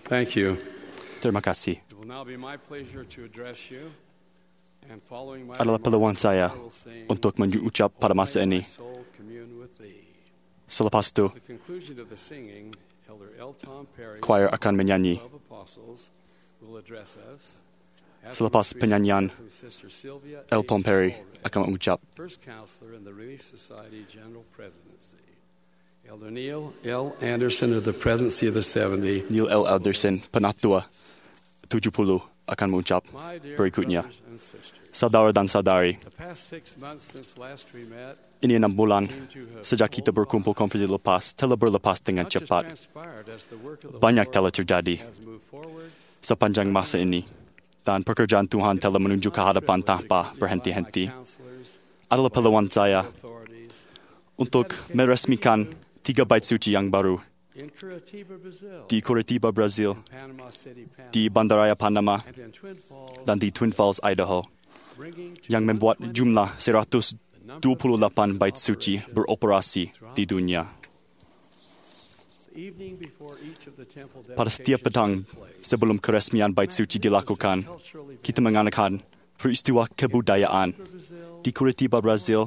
Thank you. Terima kasih. It will now be my pleasure to address you. And following my Adalah peluang remarks, saya I will sing, untuk mengucap pada masa "May ini. my soul commune with thee." Selepas itu, At the conclusion of the singing, Elder L. Tom Perry, choir akan menyanyi. of Apostles, will address us. Selepas penyanyian, From Sister Sylvia L. Tom H. Perry Allred, akan mengucap. First Counselor in the Relief Society General Presidency. Elder Neil L. Anderson of the Presidency of the 70. Neil L. Alderson, Penatua 70 akan mengucap My dear berikutnya. brothers and sisters, Saudara dan saudari, the past 6 months since last we met ini 6 bulan seem to have sejak kita berkumpul konferensi lepas telah berlepas dengan much has cepat. transpired as the work of the Banyak Lord telah terjadi has moved forward. sepanjang masa ini, dan pekerjaan Tuhan telah menuju ke hadapan tanpa berhenti-henti. Adalah peluang saya Authorities untuk meresmikan 3 bait suci yang baru in Curitiba, Brazil, di Curitiba, Brazil, Panama City, Panama, di Bandaraya Panama, and in Twin Falls, dan di Twin Falls, Idaho, bringing to yang membuat jumlah 128 bait suci beroperasi di dunia. the evening before each of the temple Pada setiap petang sebelum keresmian bait suci dilakukan, kita mengadakan peristiwa kebudayaan. Di Curitiba, Brazil,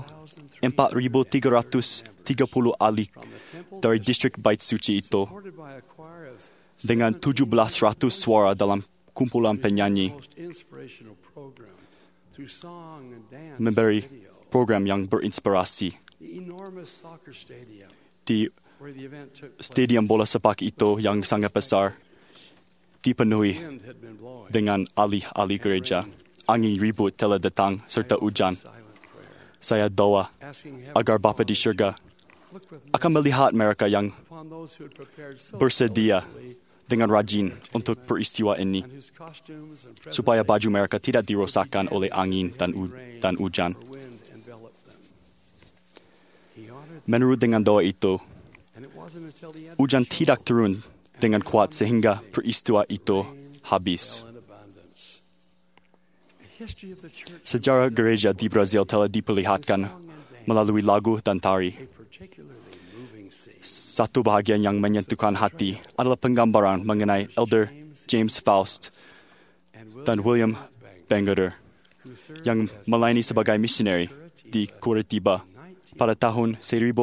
4,330 ahli dari distrik bait suci itu supported by a choir of dengan 1,700 suara dalam kumpulan penyanyi most inspirational program through song and dance memberi and video. program yang berinspirasi. The enormous soccer stadium Di where the event took place. stadium bola sepak itu yang sangat besar dipenuhi Wind had been blowing. dengan ahli-ahli gereja. Angin ribut telah datang serta hujan. Silent prayer, Saya doa asking heaven agar Bapa di syurga look with akan melihat mereka yang upon those who had prepared so bersedia skillfully dengan rajin untuk peristiwa ini, and whose costumes and supaya baju mereka tidak dirosakkan oleh angin dan hujan. or wind enveloped them. He honored Menurut dengan doa itu, and it wasn't until the end hujan tidak turun dengan kuat sehingga peristiwa itu habis. fell in abundance. The history of the church Sejarah gereja di Brazil telah diperlihatkan melalui lagu dan tari. a particularly moving scene. Satu bahagian yang menyentuhkan hati adalah penggambaran mengenai Elder James Faust dan William Bangerter Who served yang as melayani sebagai misioneri di Curitiba pada tahun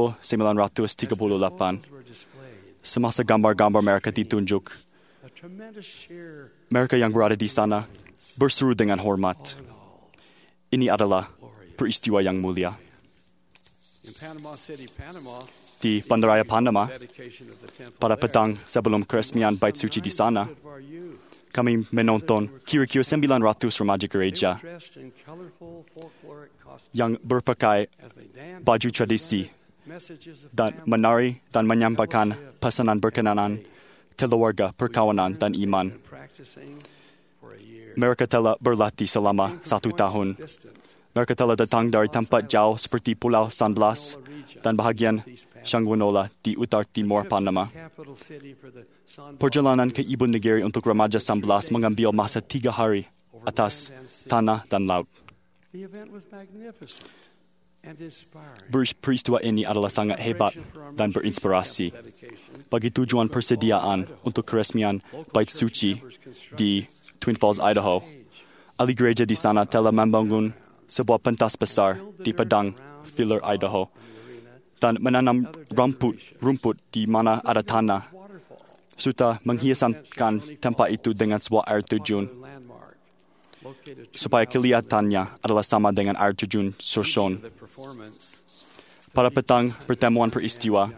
1938. were displayed. Semasa gambar-gambar mereka ditunjuk, A tremendous cheer mereka yang berada di sana berseru dengan hormat. in all. Ini adalah peristiwa yang mulia. In Panama City, Panama, Di Bandaraya Panama, dedication of the temple pada there, petang sebelum keresmian bait suci di sana, of our youth, kami menonton kira-kira 900 remaja gereja dressed in colorful folkloric costumes yang berpakai as they danced baju tradisi messages of dan family menari dan menyampaikan pesanan berkenaan keluarga, perkawinan, dan iman. and practicing for a year. Mereka telah berlatih selama 1 tahun. Distant, Mereka telah datang dari tempat jauh seperti Pulau San Blas dan bahagian Shangwinola di utara timur Panama. capital city for the San Perjalanan ke ibu negeri untuk remaja San Blas mengambil masa 3 hari atas tanah dan laut. The event was magnificent and inspiring. Peristiwa ini adalah sangat hebat dan berinspirasi. Bagi tujuan persediaan untuk keresmian bait suci di Twin Falls, Idaho, ahli gereja di sana telah membangun sebuah pentas besar di padang Filler, Idaho, dan menanam rumput di mana ada tanah, serta menghiaskan tempat itu dengan sebuah air terjun, Landmark located supaya kelihatannya adalah sama dengan air terjun Shoshone. the performance. Pada petang pertemuan peristiwa,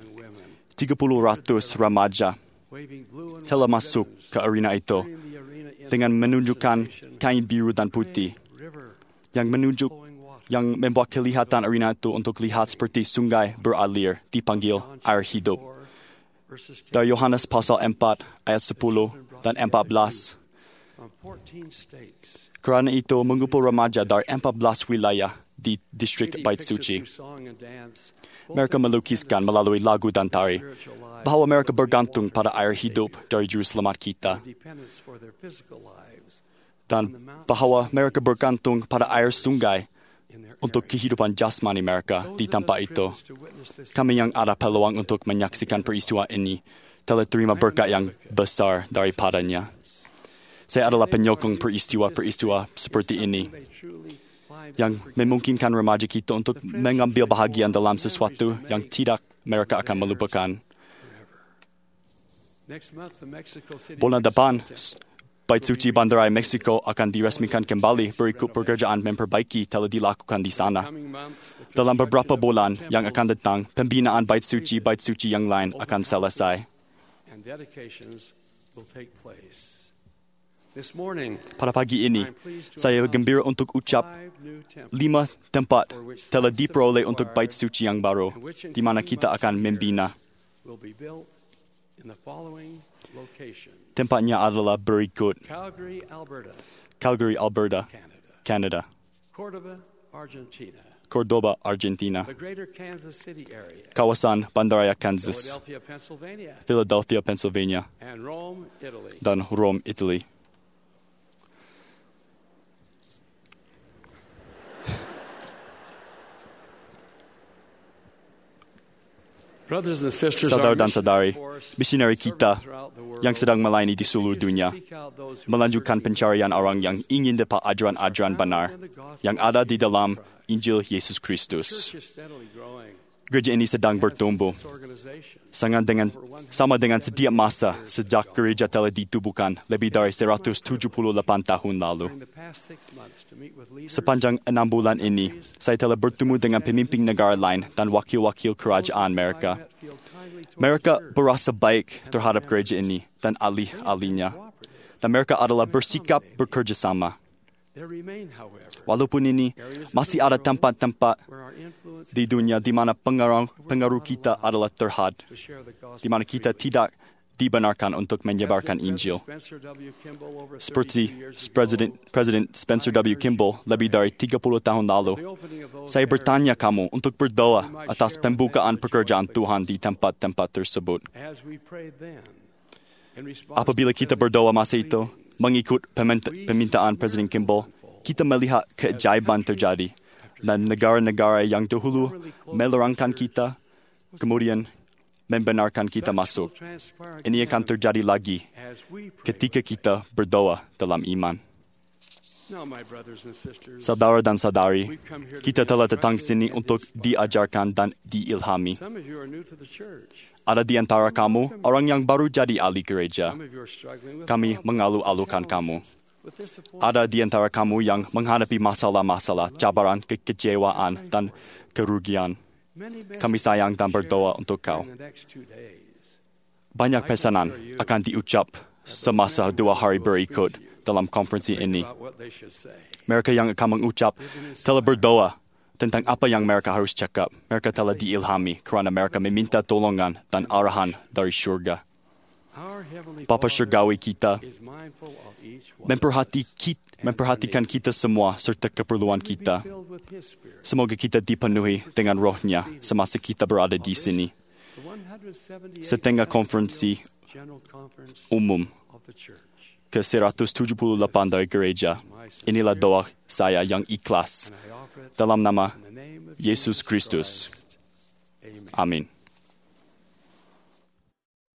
300 remaja Waving blue and telah masuk ke arena itu in the arena in dengan menunjukkan kain biru dan putih river yang yang membuat kelihatan arena itu untuk lihat seperti sungai beralir dipanggil air hidup. verses 10 Dari Yohanes pasal 4 ayat 10 dan 14. from 14 states. Kerana itu mengumpul remaja dari 14 wilayah di distrik Bait Suci. Through song and dance, Mereka melukiskan melalui lagu dan tari spiritual lives, bahawa mereka bergantung pada air hidup dari Juru Selamat kita dependence for their physical lives, dan bahawa mereka bergantung pada air sungai in their untuk kehidupan jasmani mereka di tempat itu. to witness this Kami yang ada peluang untuk menyaksikan peristiwa ini telah terima berkat yang besar daripadanya. Saya adalah penyokong peristiwa-peristiwa seperti ini yang memungkinkan remaja kita untuk mengambil bahagian dalam sesuatu yang tidak mereka akan melupakan. Bulan depan, Bait Suci Bandaraya Meksiko akan diresmikan kembali berikut pekerjaan memperbaiki telah dilakukan di sana. Dalam beberapa bulan yang akan datang, pembinaan Bait Suci yang lain akan selesai. Pada pagi ini, saya gembira untuk ucap 5 tempat telah diperoleh untuk Bait Suci yang baru, di mana kita akan membina. Tempatnya adalah berikut: Calgary, Alberta, Canada; Cordoba, Argentina; kawasan Bandaraya, Kansas; Philadelphia, Pennsylvania; dan Rome, Italy. Saudara dan saudari, misioneri kita yang sedang melayani di seluruh dunia melanjutkan pencarian orang yang ingin dapat ajaran-ajaran benar yang ada di dalam Injil Yesus Kristus. Gereja ini sedang bertumbuh sama dengan setiap masa sejak gereja telah ditubuhkan lebih dari 178 tahun lalu. Sepanjang 6 bulan ini, saya telah bertemu dengan pemimpin negara lain dan wakil-wakil kerajaan mereka. Mereka berasa baik terhadap gereja ini dan ahli-ahlinya, dan mereka adalah bersikap bekerjasama. Walaupun ini, masih ada tempat-tempat di dunia di mana pengaruh kita adalah terhad, di mana kita tidak dibenarkan untuk menyebarkan Injil. Seperti Presiden Spencer W. Kimball lebih dari 30 tahun lalu, saya bertanya kamu untuk berdoa atas pembukaan pekerjaan Tuhan di tempat-tempat tersebut. Apabila kita berdoa masa itu, mengikut permintaan Presiden Kimball, kita melihat keajaiban terjadi, dan negara-negara yang dahulu melarangkan kita, kemudian membenarkan kita masuk. Ini akan terjadi lagi ketika kita berdoa dalam iman. Saudara dan saudari, kita telah datang sini untuk diajarkan dan diilhami. Ada di antara kamu orang yang baru jadi ahli gereja. Kami mengalu-alukan kamu. Ada di antara kamu yang menghadapi masalah-masalah, cabaran, kekecewaan, dan kerugian. Kami sayang dan berdoa untuk kau. Banyak pesanan akan diucap semasa 2 hari berikut dalam konferensi ini. Mereka yang akan mengucap telah berdoa tentang apa yang mereka harus cakap. Mereka telah diilhami kerana mereka meminta tolongan dan arahan dari syurga. Bapa Syurgawi kita memperhatikan kita semua serta keperluan kita. Semoga kita dipenuhi dengan rohnya semasa kita berada di sini. Setengah konferensi umum ke-178 dari gereja. Inilah doa saya yang ikhlas. Dalam nama Yesus Kristus. Amin.